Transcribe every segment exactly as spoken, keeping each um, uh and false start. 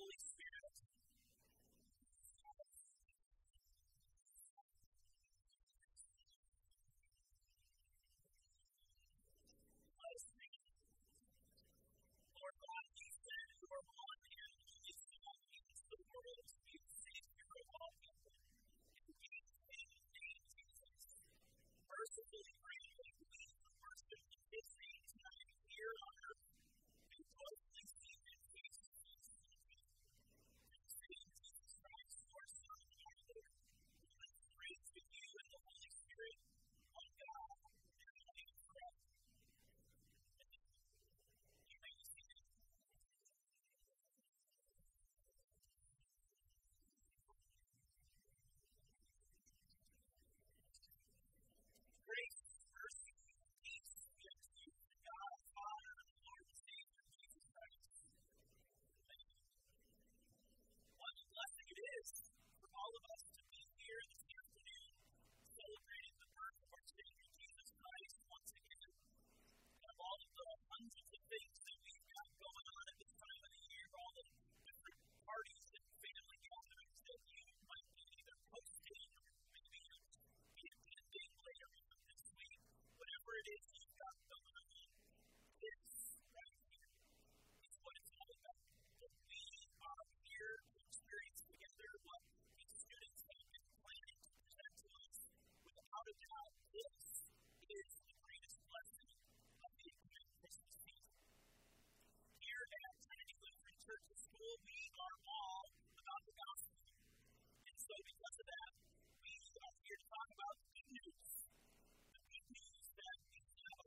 Holy Spirit. Let us read. Lord God, you said you are one and only Son into the world to be the Savior of all people. And we in the name of Jesus. Mercifully grant that we who worship in His name tonight here on earth may joyfully see His face to face in heaven. And say in Jesus Christ, your Son, our Lord, who lives and reigns with you in the Holy Spirit, one God, now and forever. You may be seated. Grace, mercy, and peace be unto you from God our Father and the Lord and Savior Jesus Christ. What a blessing it is for all of us to be here this afternoon celebrating the birth of our Savior Jesus Christ once again. And of all of the hundreds of things that we've got going on at this time of the year, all the different parties and family gatherings that you might be either hosting or maybe you'll be attending later on this week, whatever it is you've got going on, this right here is what it's all about. That we are here to experience together what these students have been planning to present to us. Without a doubt, this is the greatest blessing of the entire Christmas season. Here at Trinity Lutheran Church and School, we are all about the gospel. And so because of that, we are here to talk about the good news. The good news that we have a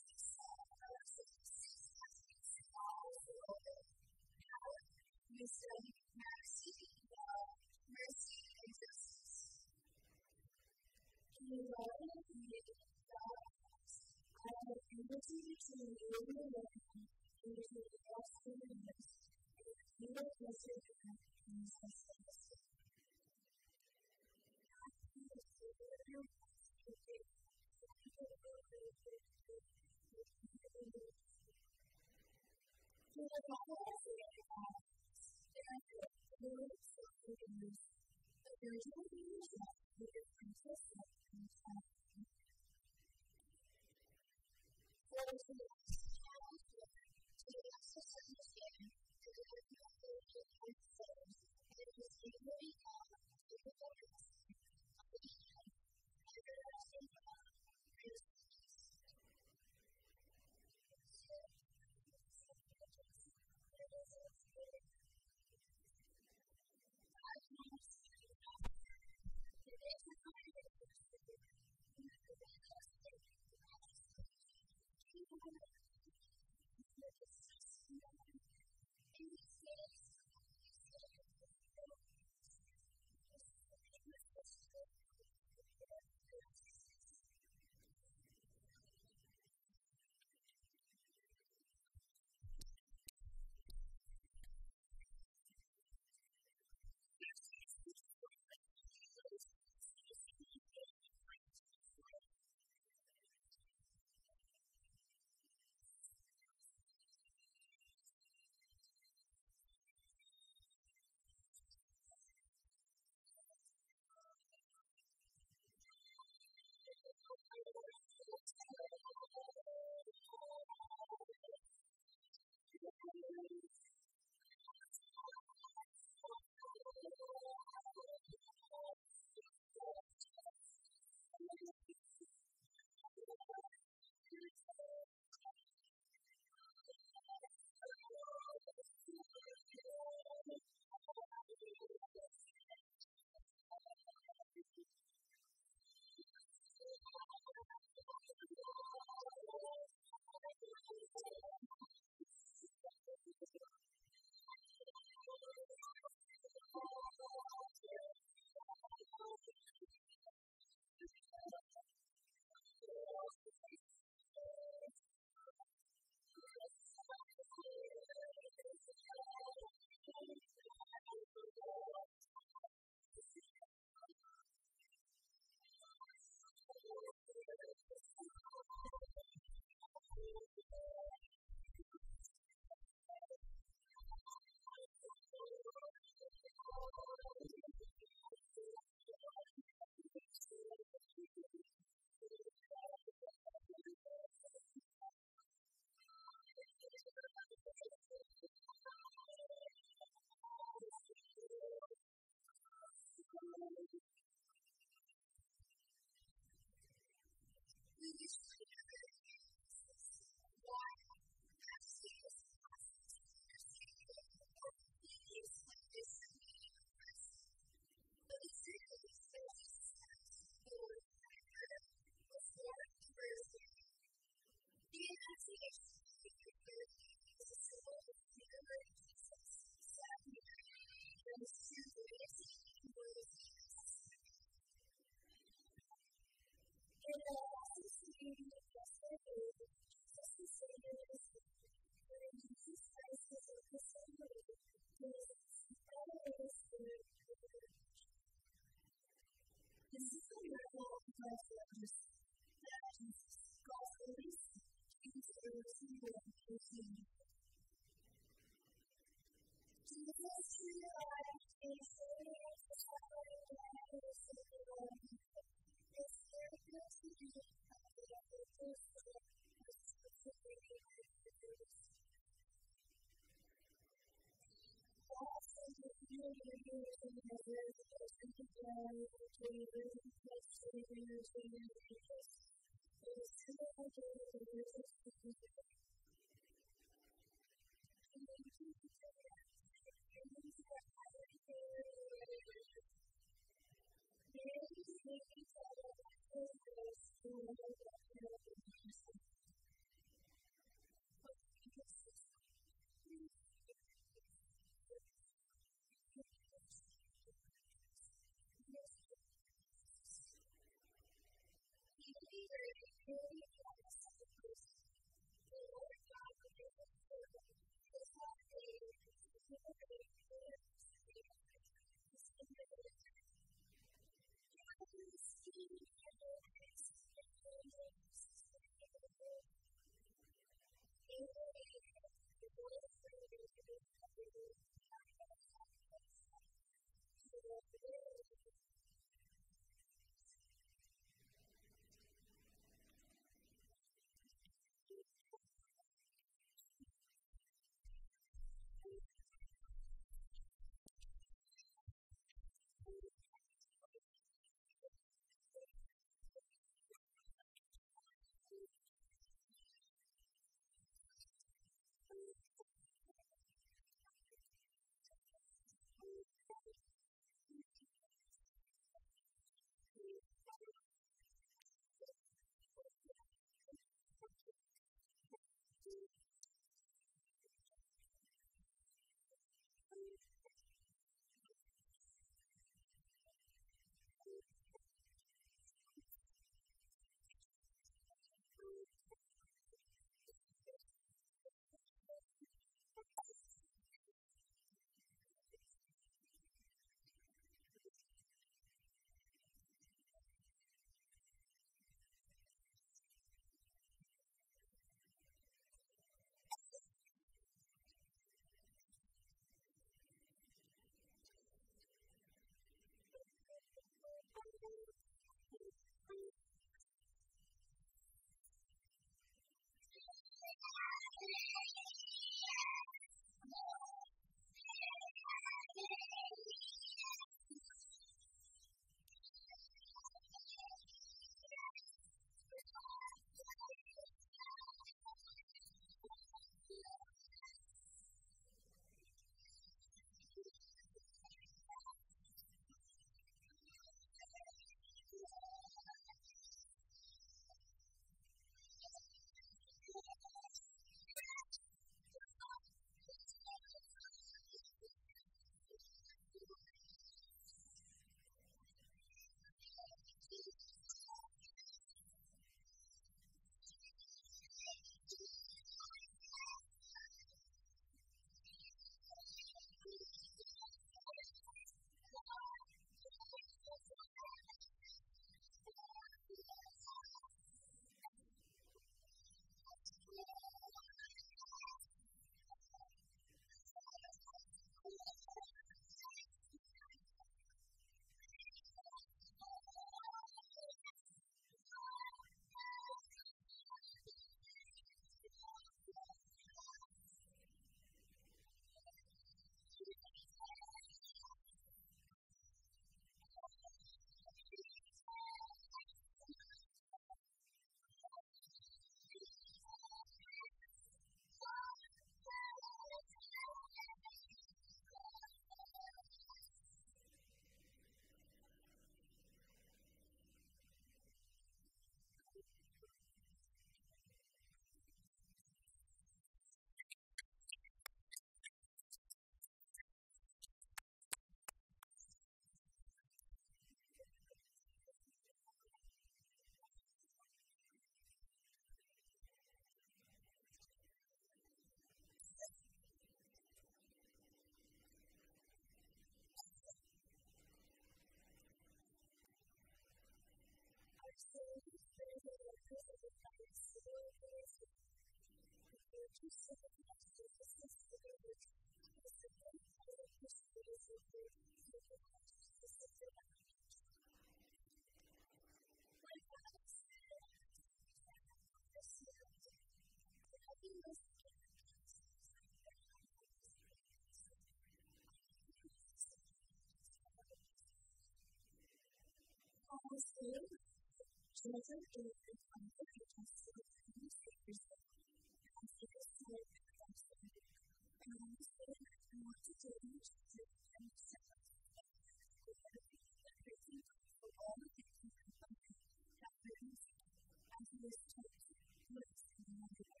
Children is the concept of civil safety and civil safety responsibility. And I want to say that I want to do it to and accept everything for all the things and something that brings as it is told lives in another way.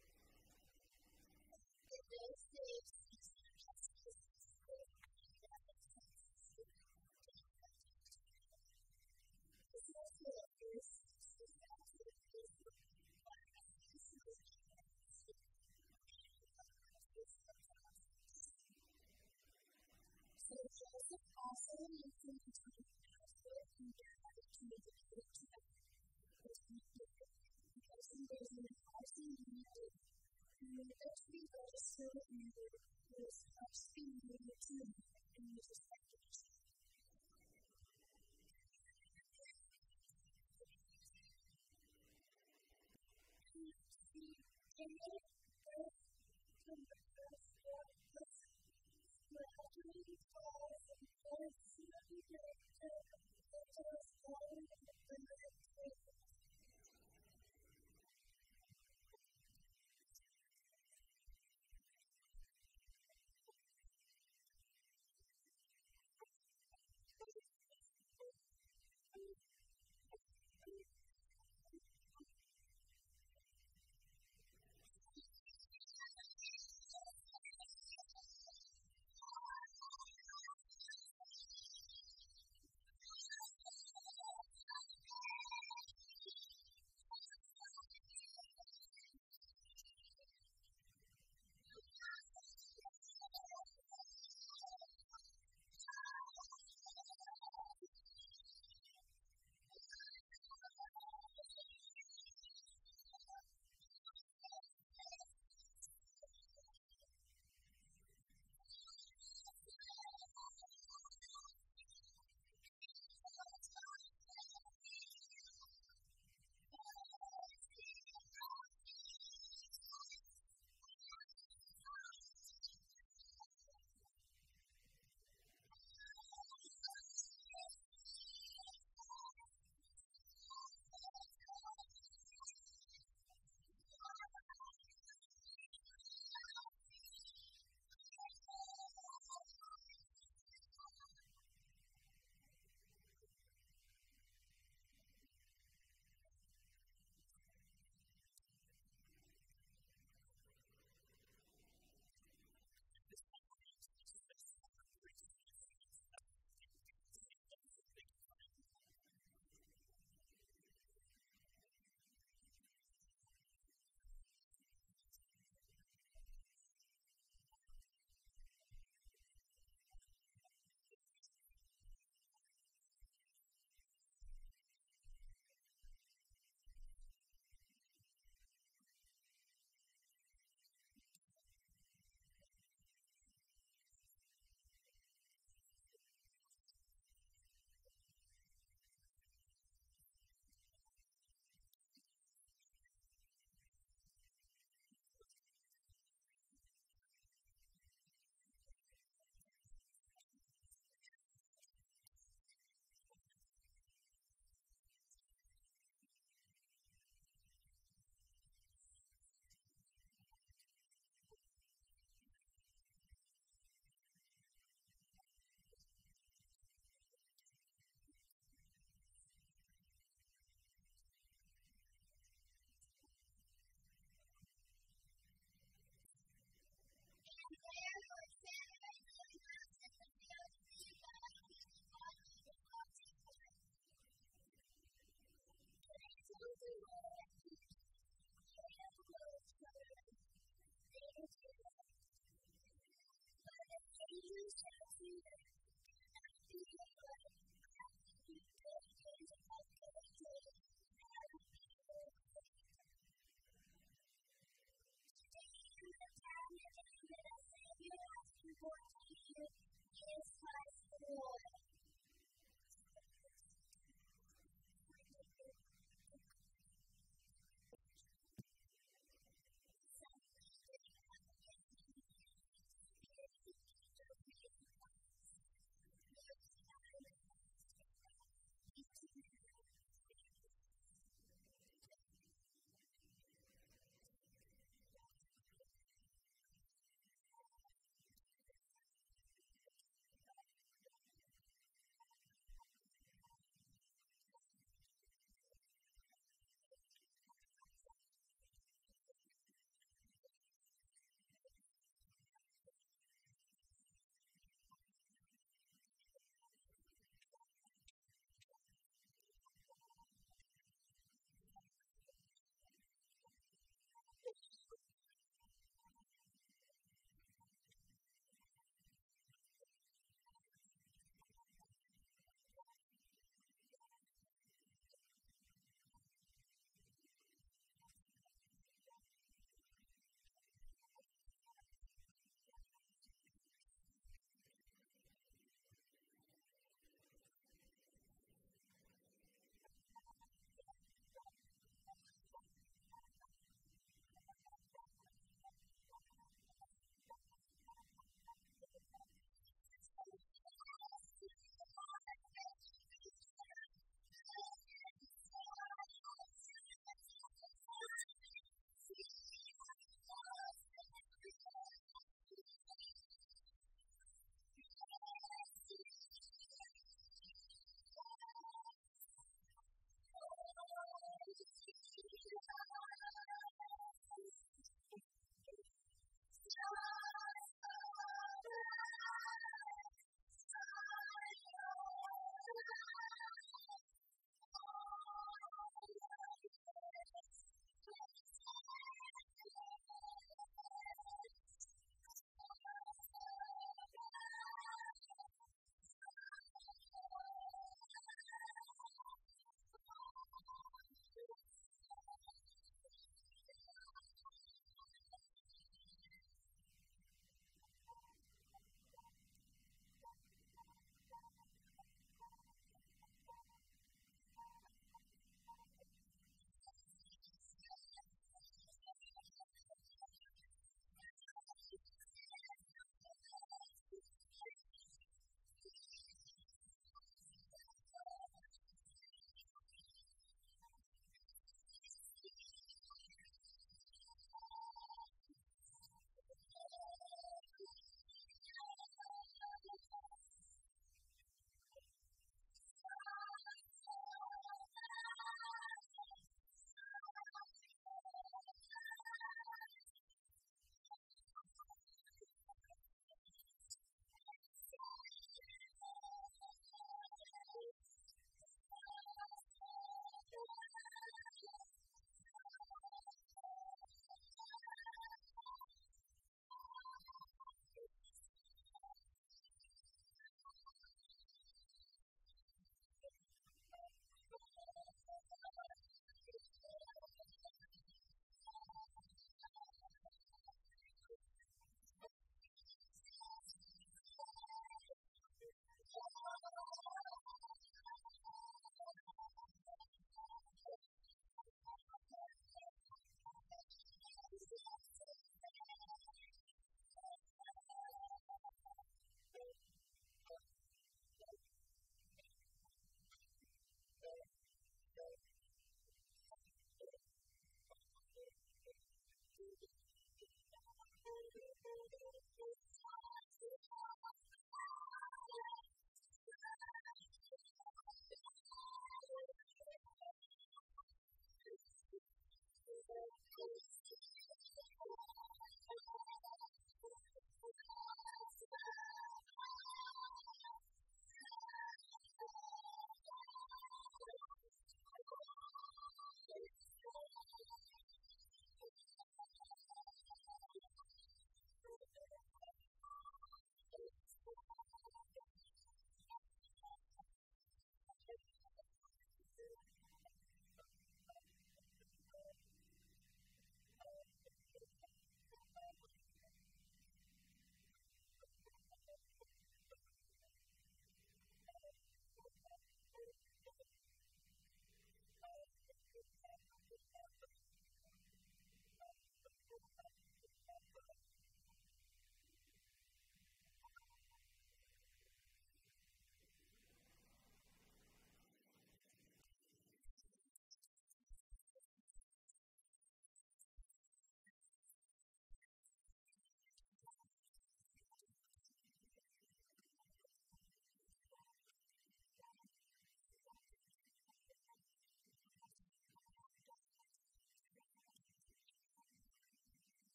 In those days, So Joseph also lived in the time after he died to educate children, which he did because he was in a housing unit and eventually registered and was actually moved to and was respected. And then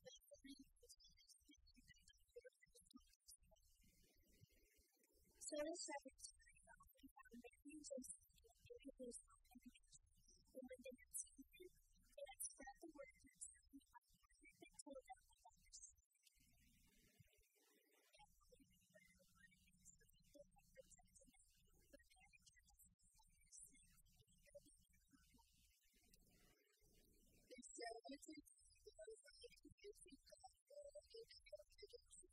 So the second time, we found that Jesus gave his own information. And when they had seen him, they had spread the word to his family by what had been told them about their sin. And when they heard the word against the people had rejected him, but Mary kept faithful in his sin and building their home. And so it's a those that make you think God will give you a prediction.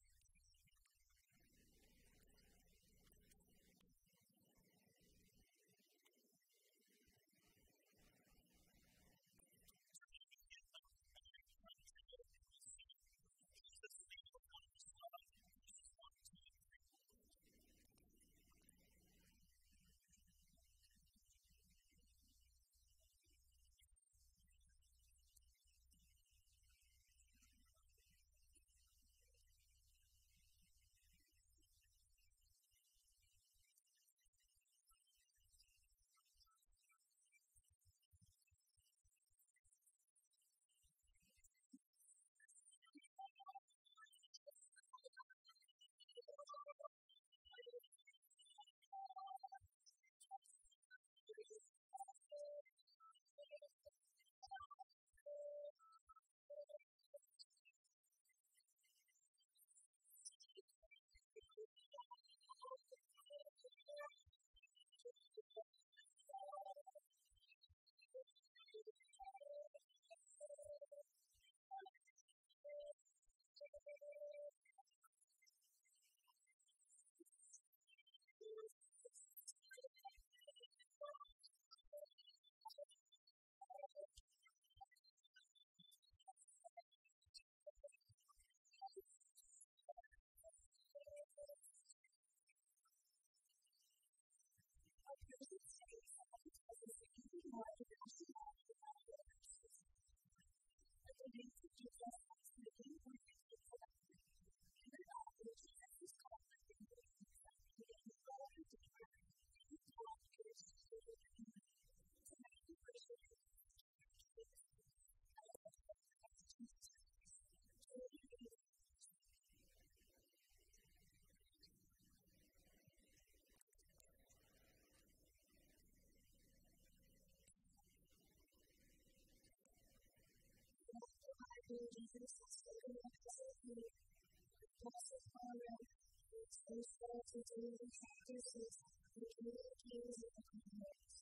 Jesus has spoken of us as the blessed Father, who spoke to Jesus practices the communities of the communities.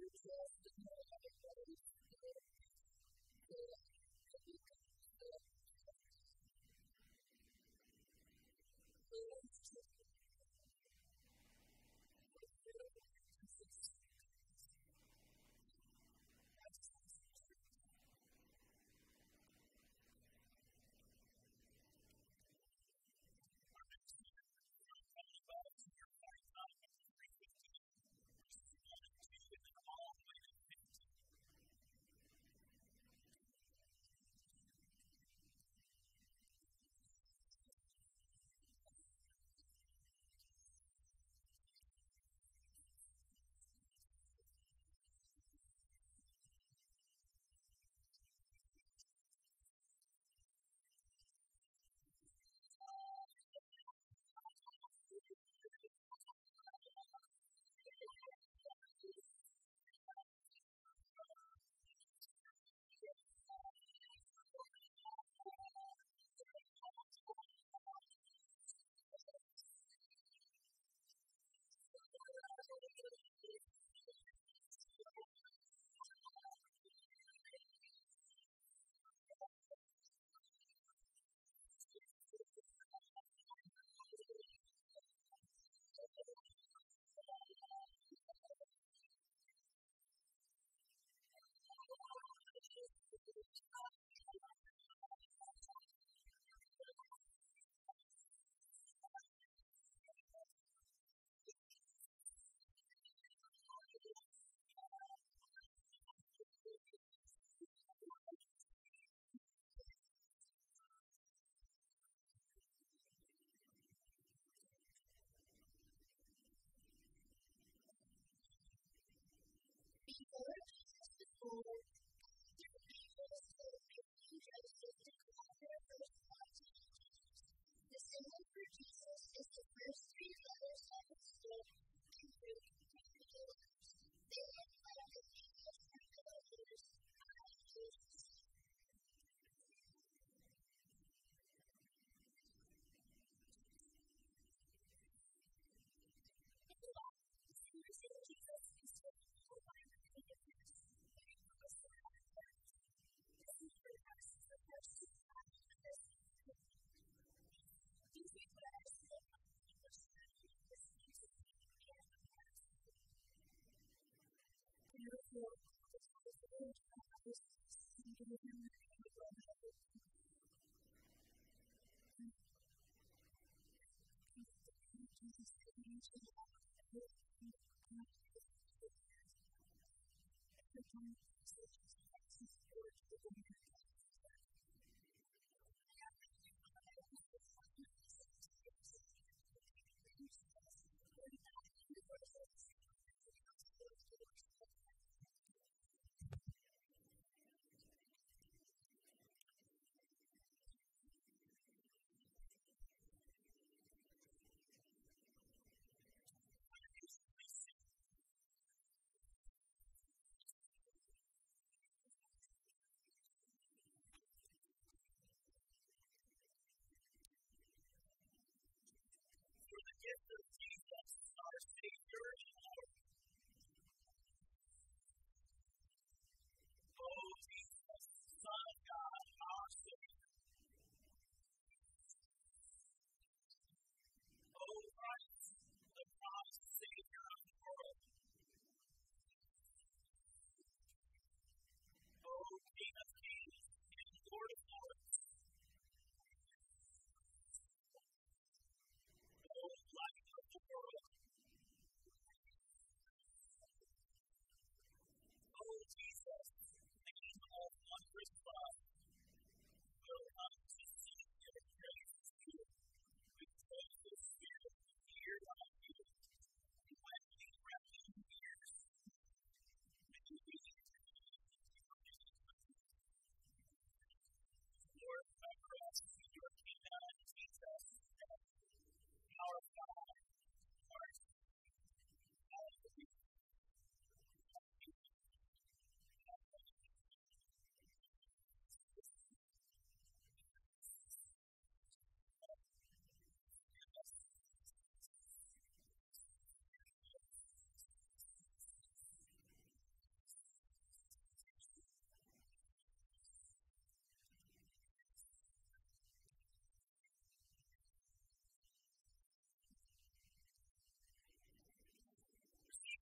gift of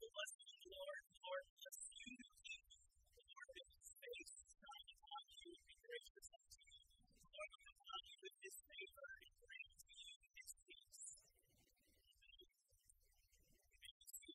the blessing of the Lord. The Lord bless you and keep you. The Lord make his face to shine upon you and be gracious unto you. The Lord look upon you with his favor and bring to you his peace. Amen. Thank you.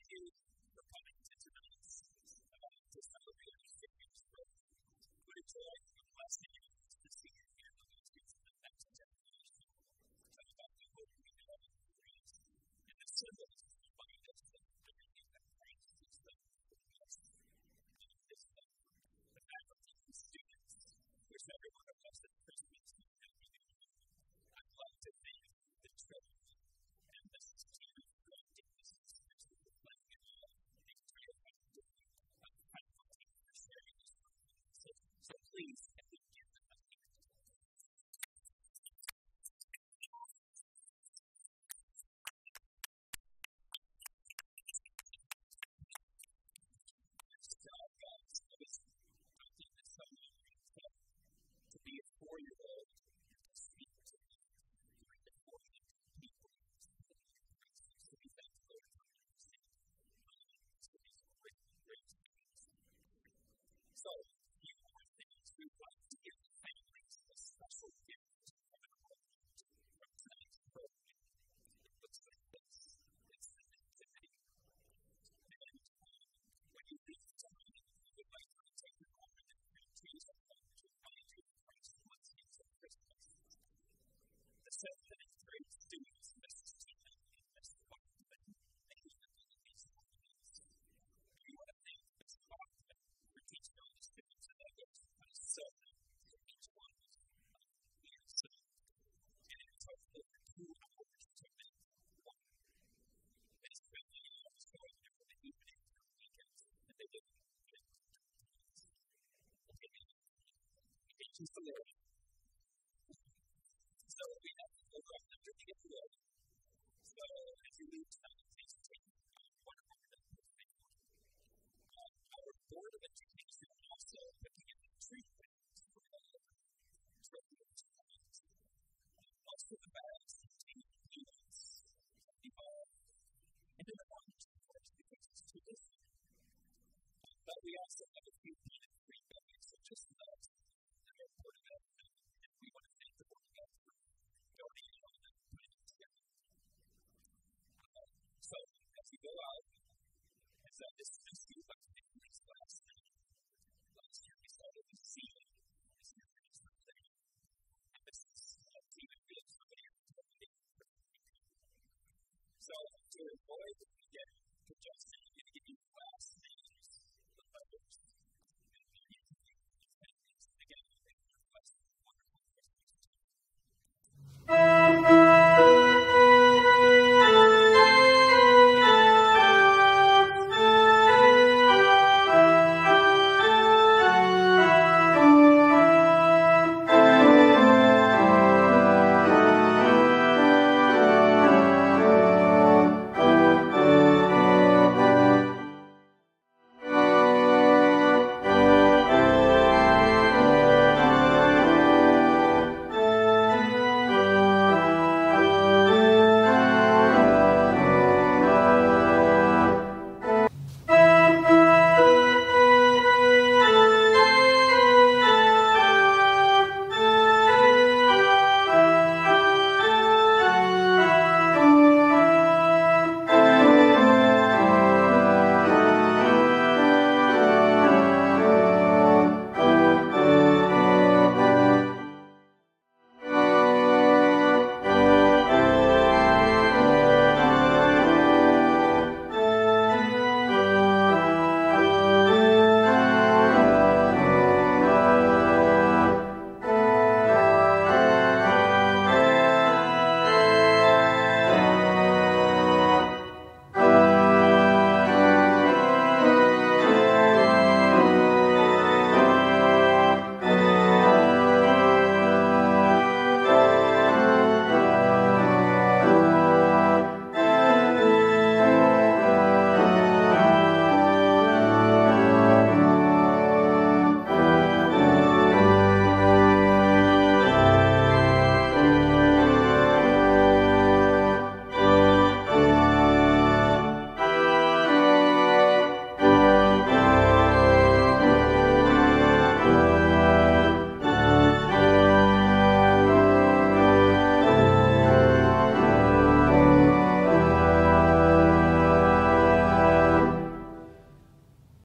you for coming to tonight's uh, to celebrate our Savior's birth. Would enjoy the blessing to see your family to the next generation. Talk about the hope we have in Christ and the symbols that remind us that everything that Christ has done for us is done. The faculty and students, wish every one of us at Christmas to have a good year. I'd like to thank the church and Missus Tina for going to this especially for playing it all. Thank you for faculty for sharing this with us. So, so please, can we give them a hand? Good job, guys. That was, I think that's so nice to be a four-year-old and to speak to me during the four-year people. To be thankful for understanding. To be great, great things. So, you are things we want to give the families a special gift from our heart from tonight's program. It looks like this. It's the nativity. And um, when you leave tonight, you would like to take a moment and choose a moment to remind you of Christ once He's at Christmas. The seventh grade students, Missus Tina and Mister Bachman, thank you for being these holidays. We want to thank Mister Bachman for teaching all the students and others how to sew for each one of us. We are sewing. And it took over two hours to make one. They spent many hours going there for the evening and the weekends, and they didn't get it. Okay, thank you for that. So we have to go up under the appeal. So as you leave tonight, please take um, one moment of your family. Um, our Board of Education also looking at the tree things for all of our children's clients. Most of the bags contain peanuts, candy bars, and an orange, of course, because it's tradition. But we also have a